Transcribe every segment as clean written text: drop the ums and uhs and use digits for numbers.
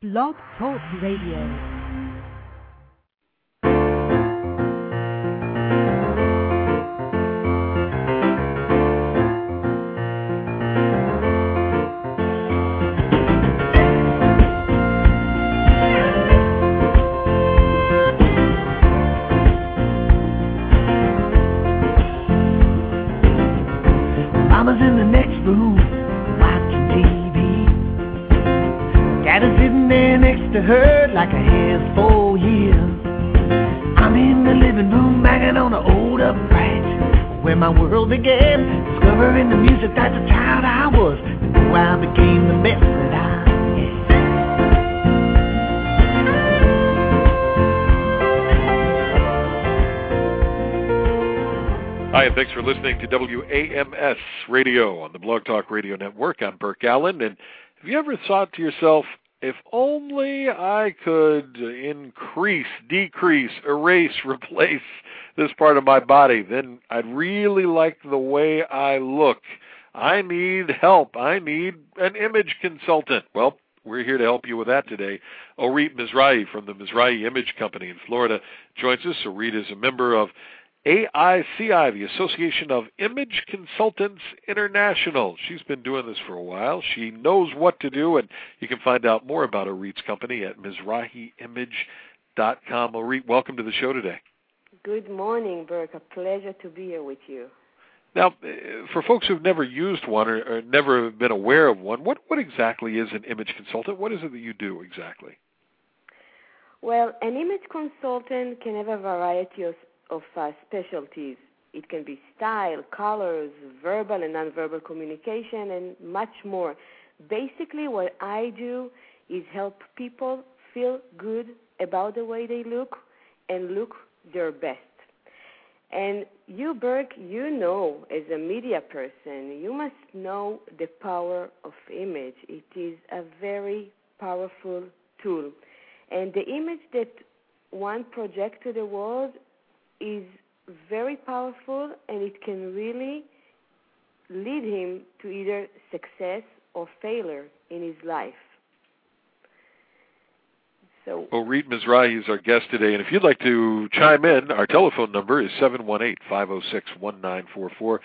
Blog Talk Radio. Mama's in the next room watching TV. Dad is sitting there next to her like a has 4 years. I'm in the living room banging on an old upright, where my world began, discovering the music that the child I was, before I became the mess that I am. Hi, and thanks for listening to WAMS Radio on the Blog Talk Radio Network. I'm Burke Allen, and have you ever thought to yourself, if only I could increase, decrease, erase, replace this part of my body, then I'd really like the way I look. I need help. I need an image consultant. Well, we're here to help you with that today. Orit Mizrahi from the Mizrahi Image Company in Florida joins us. Orit is a member of AICI, the Association of Image Consultants International. She's been doing this for a while. She knows what to do, and you can find out more about Orit's company at MizrahiImage.com. Orit, welcome to the show today. Good morning, Burke. A pleasure to be here with you. Now, for folks who've never used one or never been aware of one, what exactly is an image consultant? What is it that you do exactly? Well, an image consultant can have a variety of specialties. It can be style, colors, verbal and nonverbal communication, and much more. Basically, what I do is help people feel good about the way they look and look their best. And you, Burke, you know, as a media person, you must know the power of image. It is a very powerful tool. And the image that one projects to the world is very powerful, and it can really lead him to either success or failure in his life. So, Orit Mizrahi is our guest today, and if you'd like to chime in, our telephone number is 718-506-1944,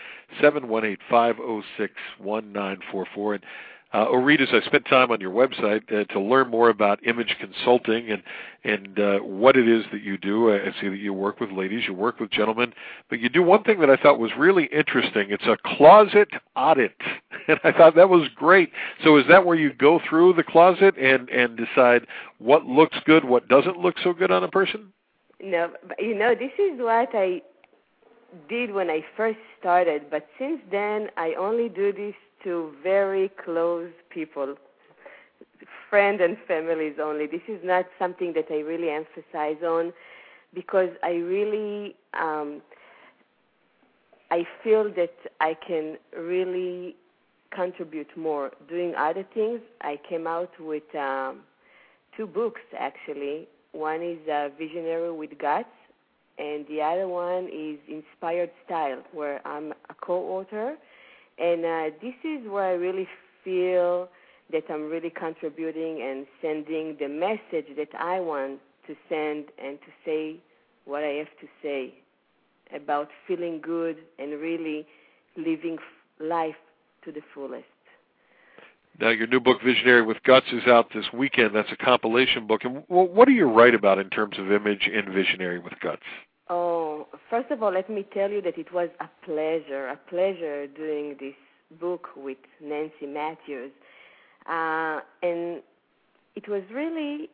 718-506-1944. And Orit, as I spent time on your website to learn more about image consulting and what it is that you do. I see that you work with ladies, you work with gentlemen, but you do one thing that I thought was really interesting. It's a closet audit, and I thought that was great. So is that where you go through the closet and decide what looks good, what doesn't look so good on a person? No, this is what I did when I first started, but since then I only do this to very close people, friends and families only. This is not something that I really emphasize on, because I really, I feel that I can really contribute more doing other things. I came out with 2 books, actually. One is Visionary with Guts, and the other one is Inspired Style, where I'm a co-author. And this is where I really feel that I'm really contributing and sending the message that I want to send and to say what I have to say about feeling good and really living life to the fullest. Now, your new book, Visionary with Guts, is out this weekend. That's a compilation book. And what do you write about in terms of image in Visionary with Guts? Oh, first of all, let me tell you that it was a pleasure doing this book with Nancy Matthews. And it was really,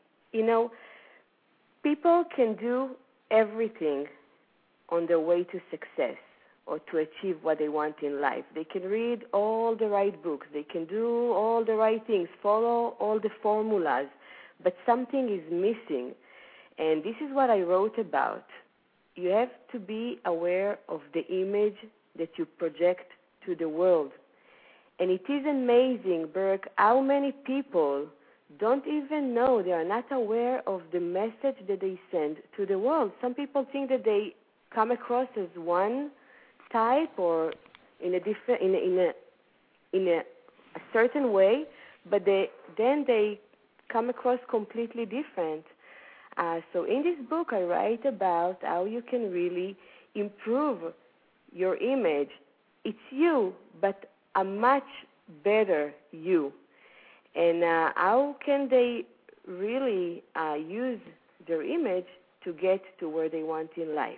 people can do everything on their way to success or to achieve what they want in life. They can read all the right books. They can do all the right things, follow all the formulas, but something is missing. And this is what I wrote about. You have to be aware of the image that you project to the world. And it is amazing, Burke, how many people don't even know, they are not aware of the message that they send to the world. Some people think that they come across as one type or in a different, in a certain way, but then they come across completely different. So in this book, I write about how you can really improve your image. It's you, but a much better you. And how can they really use their image to get to where they want in life?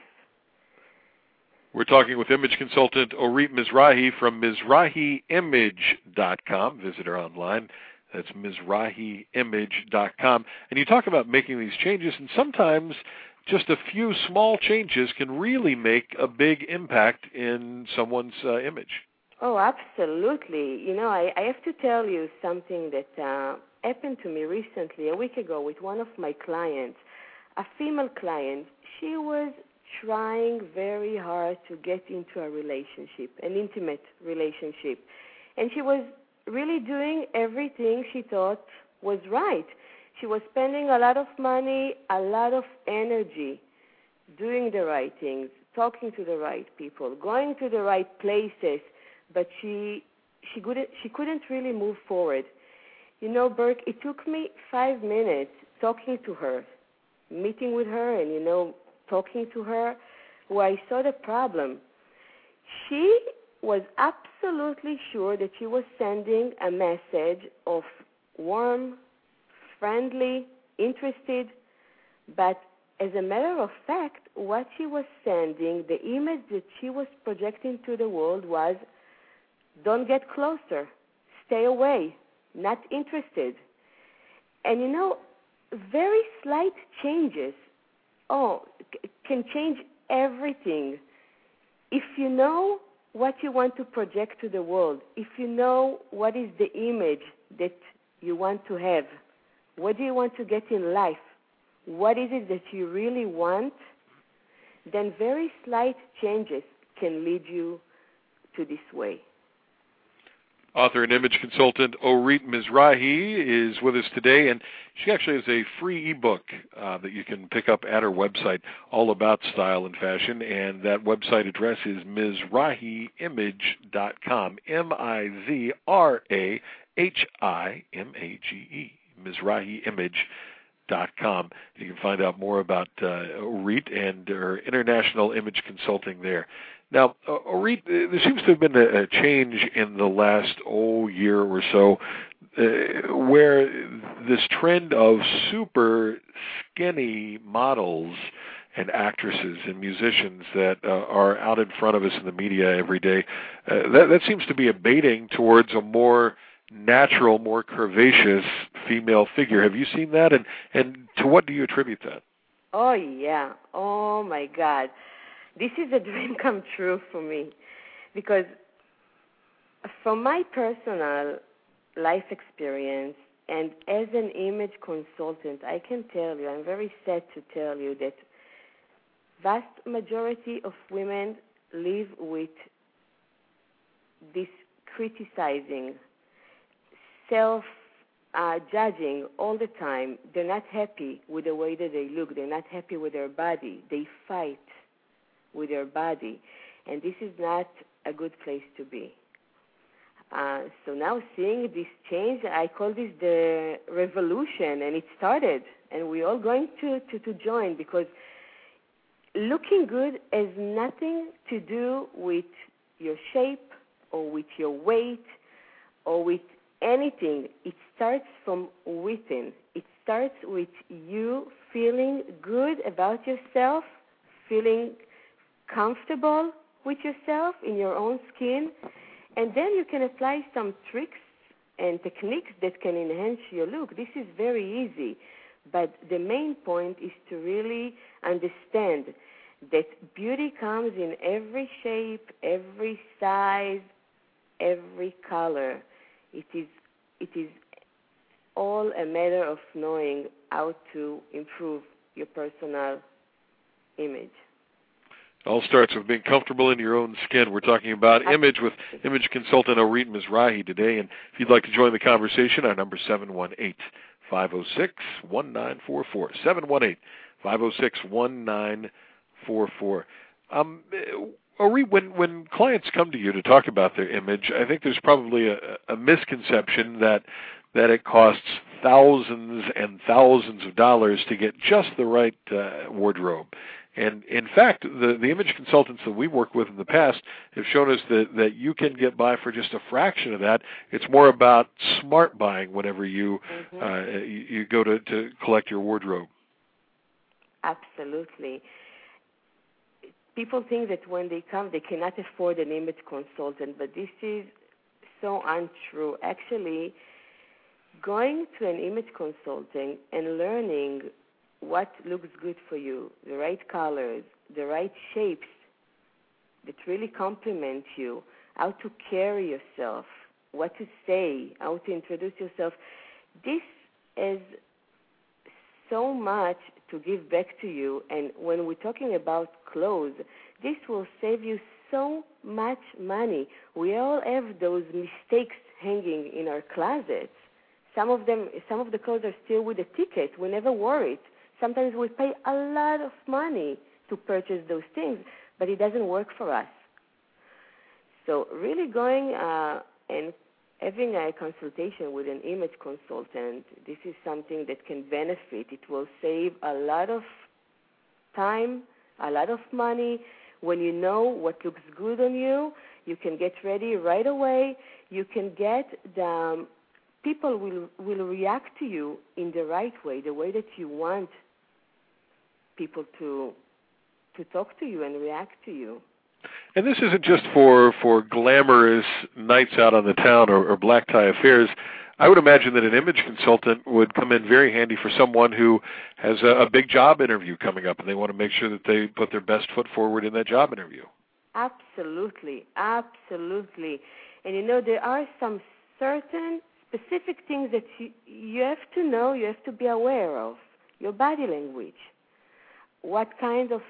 We're talking with image consultant Orit Mizrahi from MizrahiImage.com. Visit her online. That's MizrahiImage.com. And you talk about making these changes, and sometimes just a few small changes can really make a big impact in someone's image. Oh, absolutely. You know, I have to tell you something that happened to me recently, a week ago, with one of my clients, a female client. She was trying very hard to get into a relationship, an intimate relationship. And she was really doing everything she thought was right. She was spending a lot of money, a lot of energy, doing the right things, talking to the right people, going to the right places, but she couldn't really move forward. You know, Burke, it took me 5 minutes talking to her, meeting with her and, you know, talking to her, where I saw the problem. She was absolutely sure that she was sending a message of warm, friendly, interested, but as a matter of fact, what she was sending, the image that she was projecting to the world was, don't get closer, stay away, not interested. And you know, very slight changes, can change everything. If you know what you want to project to the world, if you know what is the image that you want to have, what do you want to get in life, what is it that you really want, then very slight changes can lead you to this way. Author and image consultant Orit Mizrahi is with us today, and she actually has a free ebook that you can pick up at her website, all about style and fashion, and that website address is MizrahiImage.com, MizrahiImage, MizrahiImage.com. You can find out more about Orit and her international image consulting there. Now, Orit, there seems to have been a change in the last year or so where this trend of super skinny models and actresses and musicians that are out in front of us in the media every day, that seems to be abating towards a more natural, more curvaceous female figure. Have you seen that? And to what do you attribute that? Oh, yeah. Oh, my God. This is a dream come true for me, because from my personal life experience and as an image consultant, I can tell you, I'm very sad to tell you that vast majority of women live with this criticizing, self-judging all the time. They're not happy with the way that they look. They're not happy with their body. They fight with their body, and this is not a good place to be. So now seeing this change, I call this the revolution, and it started, and we're all going to join, because looking good has nothing to do with your shape or with your weight or with anything. It starts from within. It starts with you feeling good about yourself, feeling comfortable with yourself in your own skin, and then you can apply some tricks and techniques that can enhance your look. This is very easy, but the main point is to really understand that beauty comes in every shape, every size, every color. It is all a matter of knowing how to improve your personal image. It all starts with being comfortable in your own skin. We're talking about image with image consultant Orit Mizrahi today. And if you'd like to join the conversation, our number is 718-506-1944. 718-506-1944. Orit, when clients come to you to talk about their image, I think there's probably a misconception that it costs thousands and thousands of dollars to get just the right wardrobe. And in fact, the image consultants that we worked with in the past have shown us that you can get by for just a fraction of that. It's more about smart buying whenever you you go to collect your wardrobe. Absolutely. People think that when they come, they cannot afford an image consultant, but this is so untrue. Actually, going to an image consultant and learning what looks good for you, the right colors, the right shapes that really complement you, how to carry yourself, what to say, how to introduce yourself, this is so much to give back to you. And when we're talking about clothes, this will save you so much money. We all have those mistakes hanging in our closets. Some of the clothes are still with a ticket. We never wore it. Sometimes we pay a lot of money to purchase those things, but it doesn't work for us. So really going and having a consultation with an image consultant, this is something that can benefit. It will save a lot of time, a lot of money. When you know what looks good on you, you can get ready right away. You can get people will react to you in the right way, the way that you want people to talk to you and react to you. And this isn't just for glamorous nights out on the town or black tie affairs. I would imagine that an image consultant would come in very handy for someone who has a big job interview coming up and they want to make sure that they put their best foot forward in that job interview. Absolutely, absolutely. And there are some certain specific things that you have to know, you have to be aware of. Your body language, what kind of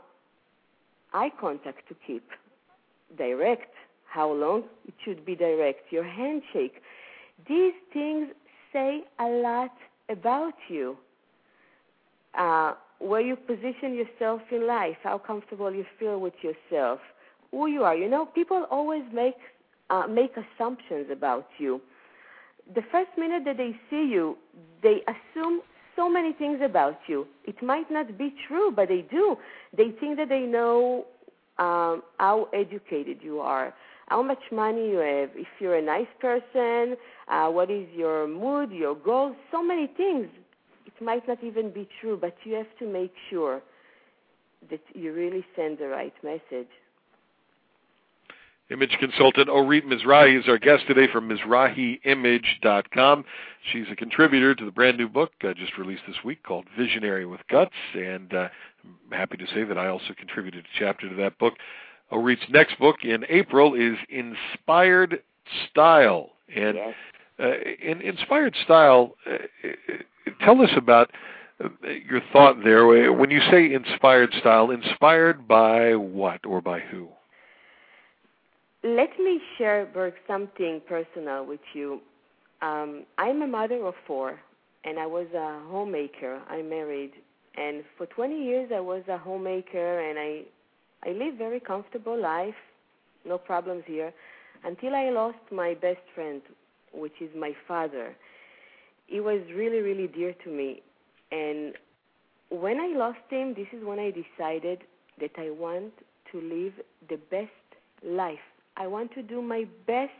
eye contact to keep, direct, how long it should be direct, your handshake. These things say a lot about you. Where you position yourself in life, how comfortable you feel with yourself, who you are. People always make assumptions about you. The first minute that they see you, they assume so many things about you. It might not be true, but they do. They think that they know how educated you are, how much money you have, if you're a nice person, what is your mood, your goals, so many things. It might not even be true, but you have to make sure that you really send the right message. Image consultant Orit Mizrahi is our guest today from MizrahiImage.com. She's a contributor to the brand new book just released this week called Visionary with Guts, and I'm happy to say that I also contributed a chapter to that book. Orit's next book in April is Inspired Style. And yes. In Inspired Style, tell us about your thought there. When you say inspired style, inspired by what or by who? Let me share, Berg, something personal with you. I'm a mother of 4, and I was a homemaker. I married, and for 20 years I was a homemaker, and I lived very comfortable life, no problems here, until I lost my best friend, which is my father. He was really, really dear to me, and when I lost him, this is when I decided that I want to live the best life. I want to do my best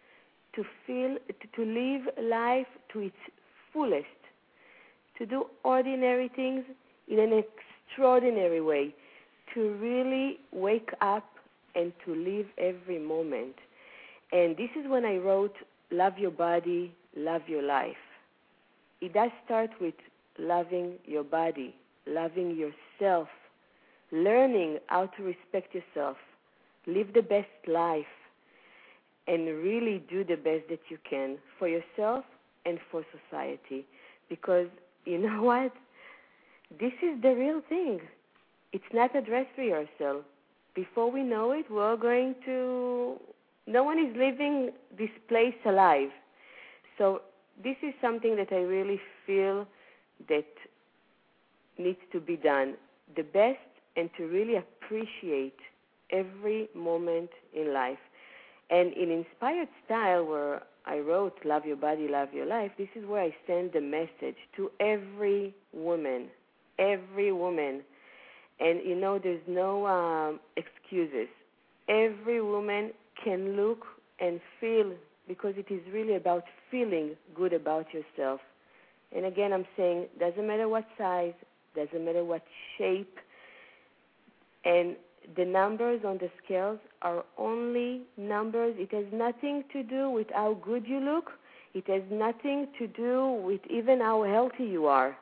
to live life to its fullest, to do ordinary things in an extraordinary way, to really wake up and to live every moment. And this is when I wrote, Love Your Body, Love Your Life. It does start with loving your body, loving yourself, learning how to respect yourself, live the best life, and really do the best that you can for yourself and for society. Because you know what? This is the real thing. It's not a dress rehearsal. Before we know it, no one is leaving this place alive. So this is something that I really feel that needs to be done. The best, and to really appreciate every moment in life. And in Inspired Style, where I wrote Love Your Body, Love Your Life, this is where I send the message to every woman. Every woman. And, there's no excuses. Every woman can look and feel, because it is really about feeling good about yourself. And again, I'm saying, doesn't matter what size, doesn't matter what shape, and the numbers on the scales are only numbers. It has nothing to do with how good you look. It has nothing to do with even how healthy you are.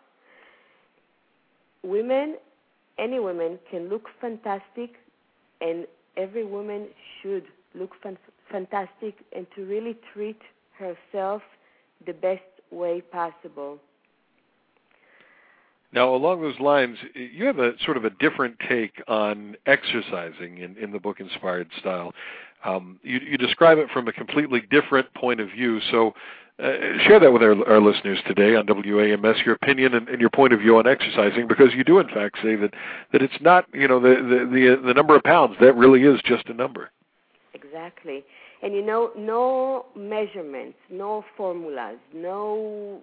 Women, any woman, can look fantastic, and every woman should look fantastic and to really treat herself the best way possible. Now, along those lines, you have a sort of a different take on exercising in the book Inspired Style. You describe it from a completely different point of view. So share that with our listeners today on WAMS, your opinion and your point of view on exercising, because you do, in fact, say that it's not, the number of pounds. That really is just a number. Exactly. And, no measurements, no formulas, no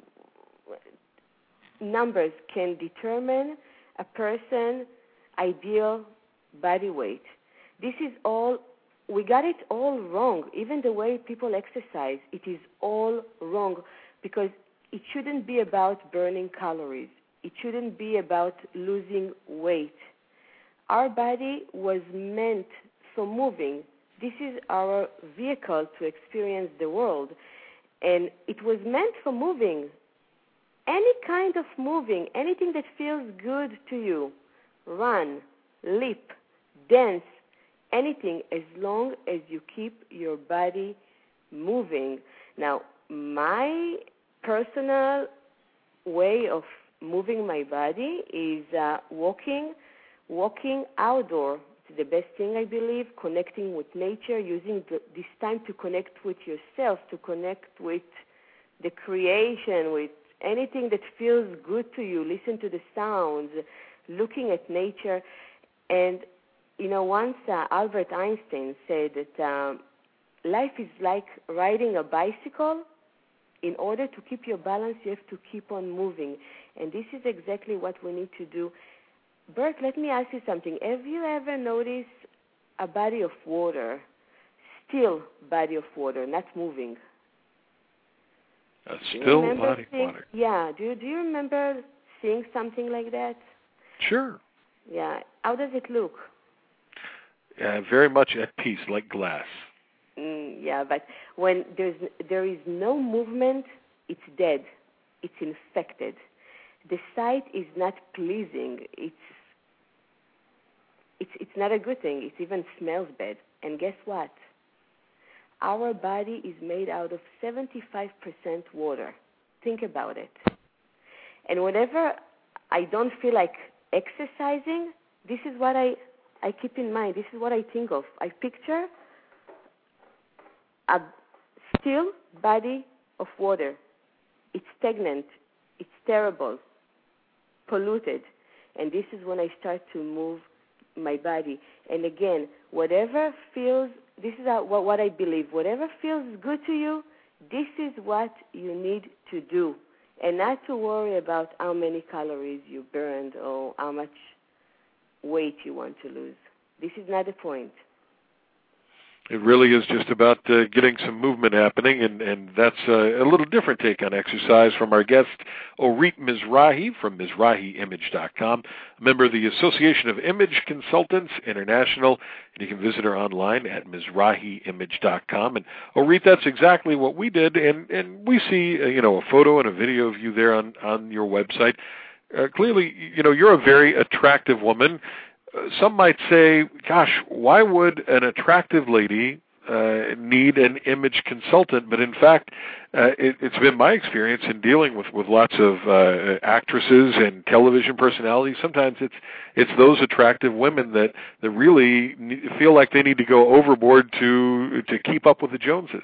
numbers can determine a person's ideal body weight. This is all, we got it all wrong. Even the way people exercise, it is all wrong, because it shouldn't be about burning calories. It shouldn't be about losing weight. Our body was meant for moving. This is our vehicle to experience the world, and it was meant for moving. Any kind of moving, anything that feels good to you, run, leap, dance, anything, as long as you keep your body moving. Now, my personal way of moving my body is walking outdoor. It's the best thing, I believe, connecting with nature, using this time to connect with yourself, to connect with the creation, with anything that feels good to you. Listen to the sounds, looking at nature. And, once Albert Einstein said that life is like riding a bicycle. In order to keep your balance, you have to keep on moving. And this is exactly what we need to do. Bert, let me ask you something. Have you ever noticed a body of water, still body of water, not moving? A still body of water. Yeah. Do you remember seeing something like that? Sure. Yeah. How does it look? Very much at peace, like glass. Yeah, but when there is no movement, it's dead. It's infected. The sight is not pleasing. It's not a good thing. It even smells bad. And guess what? Our body is made out of 75% water. Think about it. And whenever I don't feel like exercising, this is what I keep in mind. This is what I think of. I picture a still body of water. It's stagnant. It's terrible, polluted. And this is when I start to move my body. And again, whatever feels, this is what I believe, whatever feels good to you, this is what you need to do. And not to worry about how many calories you burned or how much weight you want to lose. This is not the point. It really is just about getting some movement happening, and that's a little different take on exercise from our guest, Orit Mizrahi from MizrahiImage.com, a member of the Association of Image Consultants International, and you can visit her online at MizrahiImage.com. And Orit, that's exactly what we did, and we see a photo and a video of you there on your website. Clearly, you're a very attractive woman. Some might say, gosh, why would an attractive lady need an image consultant? But in fact, it's been my experience in dealing with lots of actresses and television personalities. Sometimes it's those attractive women that really feel like they need to go overboard to keep up with the Joneses.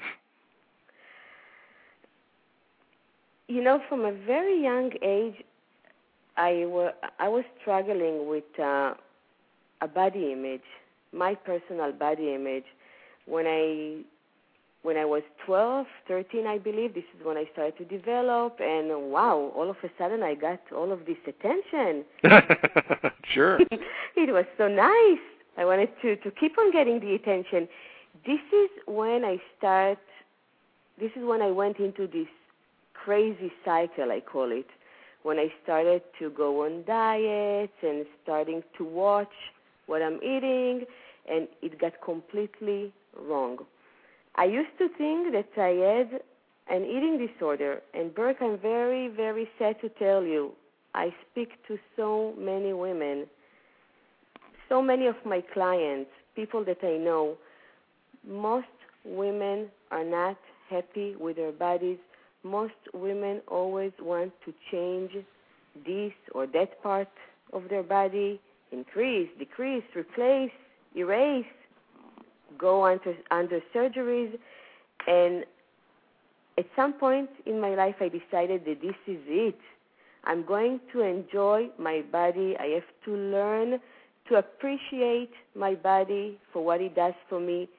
From a very young age, I was struggling with a body image, my personal body image. When I when I was 12, 13, I believe. This is when I started to develop, and wow, all of a sudden I got all of this attention. Sure. It was so nice. I wanted to keep on getting the attention. This is when I went into this crazy cycle, I call it, when I started to go on diets and starting to watch what I'm eating, and it got completely wrong. I used to think that I had an eating disorder, and Burke, I'm very, very sad to tell you, I speak to so many women, so many of my clients, people that I know. Most women are not happy with their bodies. Most women always want to change this or that part of their body, increase, decrease, replace, erase, go under surgeries. And at some point in my life, I decided that this is it. I'm going to enjoy my body. I have to learn to appreciate my body for what it does for me,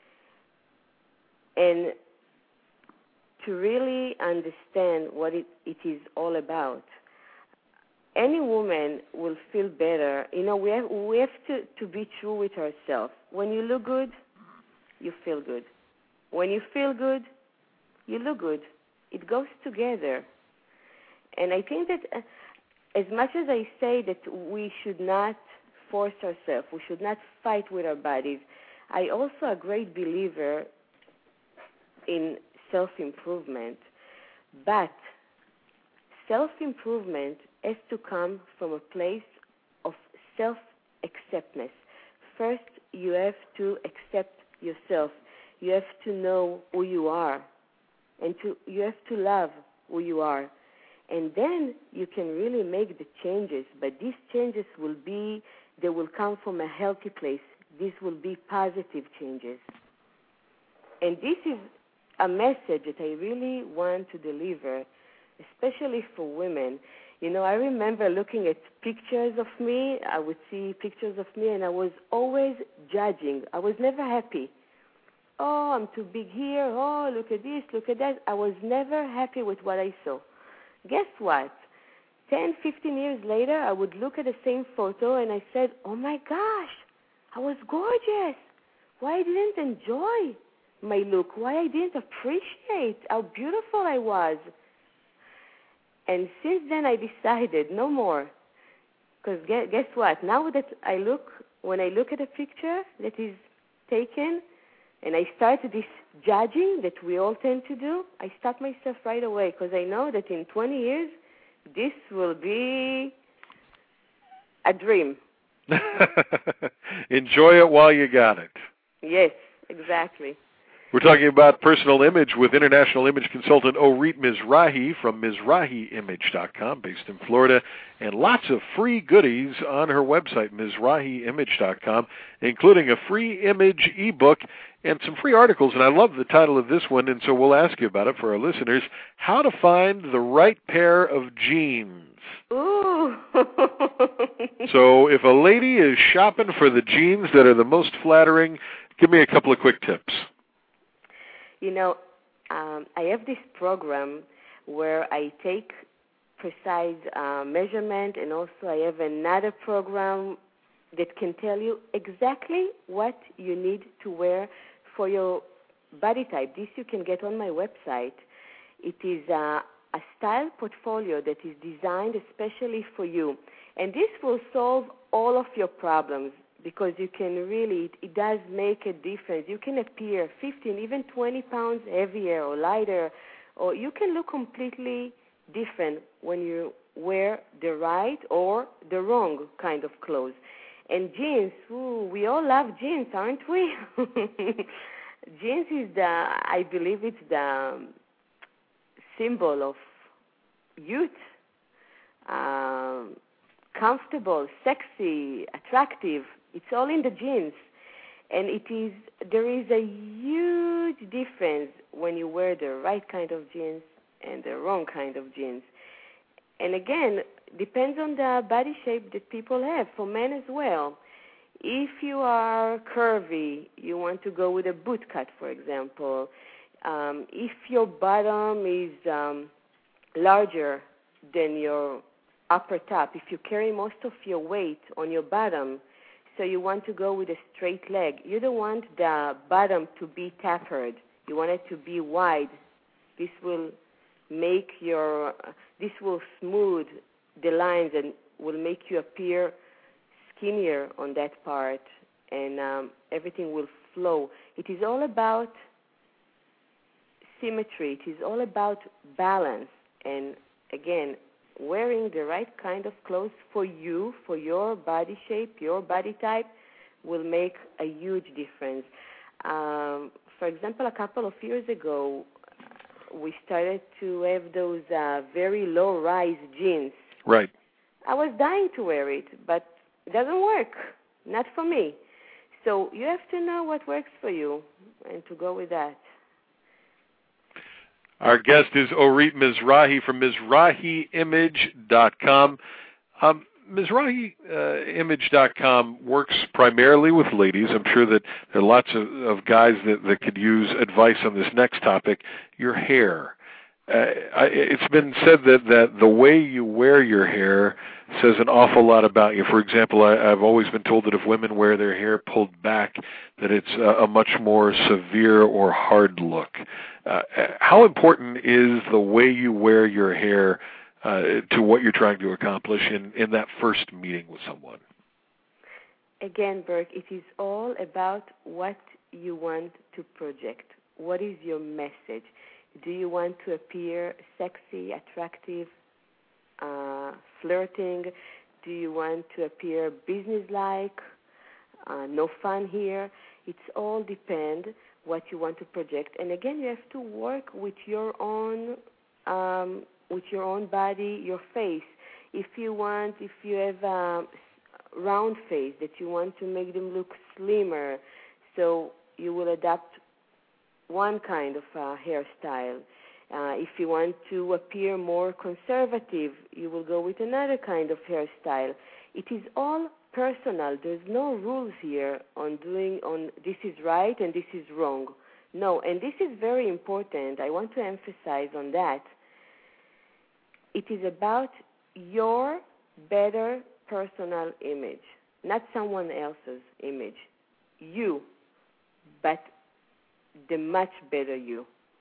and to really understand what it is all about. Any woman will feel better. You know, we have to be true with ourselves. When you look good, you feel good. When you feel good, you look good. It goes together. And I think that as much as I say that we should not force ourselves, we should not fight with our bodies, I also a great believer in self-improvement. But self-improvement has to come from a place of self-acceptance. First, you have to accept yourself. You have to know who you are, and you have to love who you are. And then you can really make the changes. But these changes they will come from a healthy place. These will be positive changes. And this is a message that I really want to deliver, especially for women. You know, I remember looking at pictures of me. I would see pictures of me, and I was always judging. I was never happy. Oh, I'm too big here. Oh, look at this, look at that. I was never happy with what I saw. Guess what? 10, 15 years later, I would look at the same photo, and I said, oh, my gosh, I was gorgeous. Why I didn't enjoy my look? Why I didn't appreciate how beautiful I was? And since then, I decided no more. Because guess what? Now that when I look at a picture that is taken, and I start this judging that we all tend to do, I stop myself right away, because I know that in 20 years, this will be a dream. Enjoy it while you got it. Yes, exactly. We're talking about personal image with international image consultant Orit Mizrahi from MizrahiImage.com, based in Florida, and lots of free goodies on her website, MizrahiImage.com, including a free image ebook and some free articles. And I love the title of this one, and so we'll ask you about it for our listeners: How to Find the Right Pair of Jeans. Ooh. So if a lady is shopping for the jeans that are the most flattering, give me a couple of quick tips. You know, I have this program where I take precise measurement, and also I have another program that can tell you exactly what you need to wear for your body type. This you can get on my website. It is a style portfolio that is designed especially for you. And this will solve all of your problems, because you can really, it does make a difference. You can appear 15, even 20 pounds heavier or lighter, or you can look completely different when you wear the right or the wrong kind of clothes. And jeans, we all love jeans, aren't we? Jeans is I believe it's the symbol of youth, comfortable, sexy, attractive. It's all in the jeans. And there is a huge difference when you wear the right kind of jeans and the wrong kind of jeans. And again, depends on the body shape that people have, for men as well. If you are curvy, you want to go with a boot cut, for example. If your bottom is larger than your upper top, if you carry most of your weight on your bottom, so you want to go with a straight leg, you don't want the bottom to be tapered. You want it to be wide. This will smooth the lines and will make you appear skinnier on that part, and everything will flow. It is all about symmetry. It is all about balance. And again, wearing the right kind of clothes for you, for your body shape, your body type, will make a huge difference. For example, a couple of years ago, we started to have those very low-rise jeans. Right. I was dying to wear it, but it doesn't work. Not for me. So you have to know what works for you and to go with that. Our guest is Orit Mizrahi from MizrahiImage.com. MizrahiImage.com works primarily with ladies. I'm sure that there are lots of guys that could use advice on this next topic, your hair. It's been said that the way you wear your hair says an awful lot about you. For example, I've always been told that if women wear their hair pulled back, that it's a much more severe or hard look. How important is the way you wear your hair to what you're trying to accomplish in that first meeting with someone? Again, Burke, it is all about what you want to project. What is your message? Do you want to appear sexy, attractive, flirting? Do you want to appear businesslike? No fun here. It's all depend what you want to project. And again, you have to work with your own body, your face. If you have a round face that you want to make them look slimmer, so you will adapt one kind of hairstyle. If you want to appear more conservative, you will go with another kind of hairstyle. It is all personal. There's no rules here on this is right and this is wrong. No, and this is very important. I want to emphasize on that. It is about your better personal image, not someone else's image. You, but the much better you.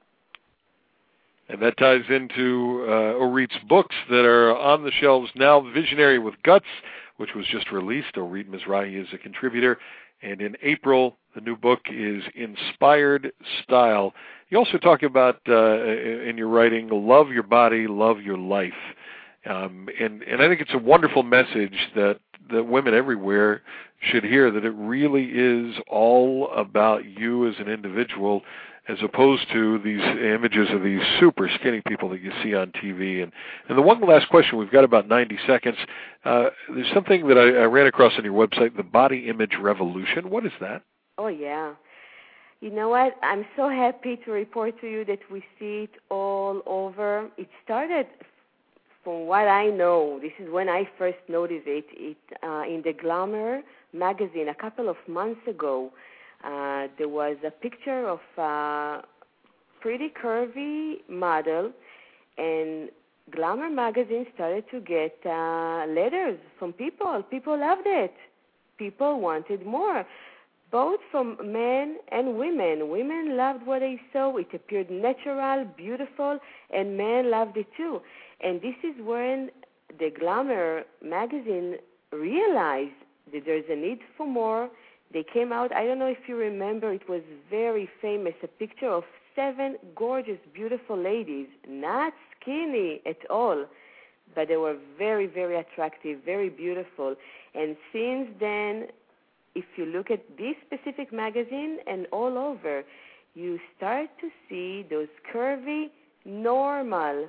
And that ties into Orit's books that are on the shelves now. Visionary with Guts, which was just released. Orit Mizrahi is a contributor. And in April, the new book is Inspired Style. You also talk about, in your writing, love your body, love your life. And I think it's a wonderful message that women everywhere should hear, that it really is all about you as an individual, as opposed to these images of these super skinny people that you see on TV. And the one last question, we've got about 90 seconds. There's something that I ran across on your website, the Body Image Revolution. What is that? Oh, yeah. You know what? I'm so happy to report to you that we see it all over. It started, from what I know, this is when I first noticed it in the Glamour magazine a couple of months ago. There was a picture of a pretty curvy model, and Glamour magazine started to get letters from people. People loved it. People wanted more, both from men and women. Women loved what they saw. It appeared natural, beautiful, and men loved it too. And this is when the Glamour magazine realized that there's a need for more. They came out, I don't know if you remember, it was very famous, a picture of 7 gorgeous, beautiful ladies, not skinny at all, but they were very, very attractive, very beautiful. And since then, if you look at this specific magazine and all over, you start to see those curvy, normal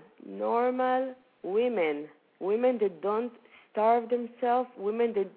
women that don't starve themselves, women that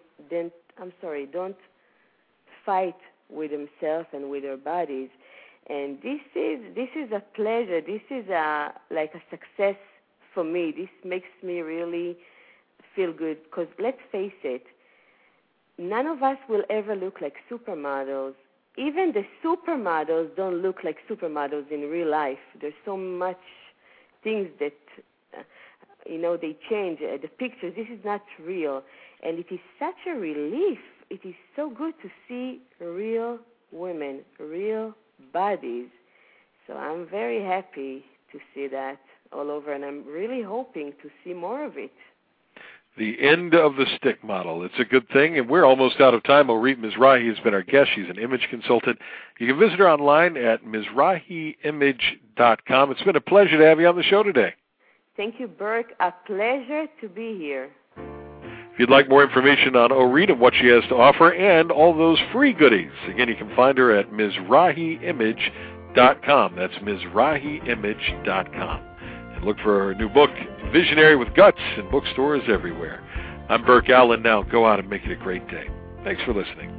don't fight with themselves and with their bodies. And this is a pleasure. This is like a success for me. This makes me really feel good, because let's face it, none of us will ever look like supermodels even the supermodels don't look like supermodels in real life. There's so much things that, they change. The pictures, this is not real. And it is such a relief. It is so good to see real women, real bodies. So I'm very happy to see that all over, and I'm really hoping to see more of it. The end of the stick model. It's a good thing, and we're almost out of time. Orit Mizrahi has been our guest. She's an image consultant. You can visit her online at MizrahiImage.com. It's been a pleasure to have you on the show today. Thank you, Burke. A pleasure to be here. If you'd like more information on Orit and what she has to offer and all those free goodies, again, you can find her at MizrahiImage.com. That's MizrahiImage.com. And look for her new book, Visionary with Guts, in bookstores everywhere. I'm Burke Allen. Now go out and make it a great day. Thanks for listening.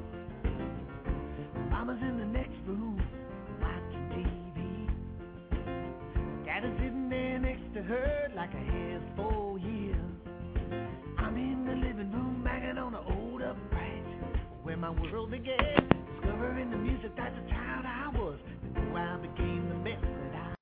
Mama's in the next room watching TV. Daddy's sitting there next to her like a has 4 years. I'm in the living room banging on an old upright where my world began. Discovering the music that's a child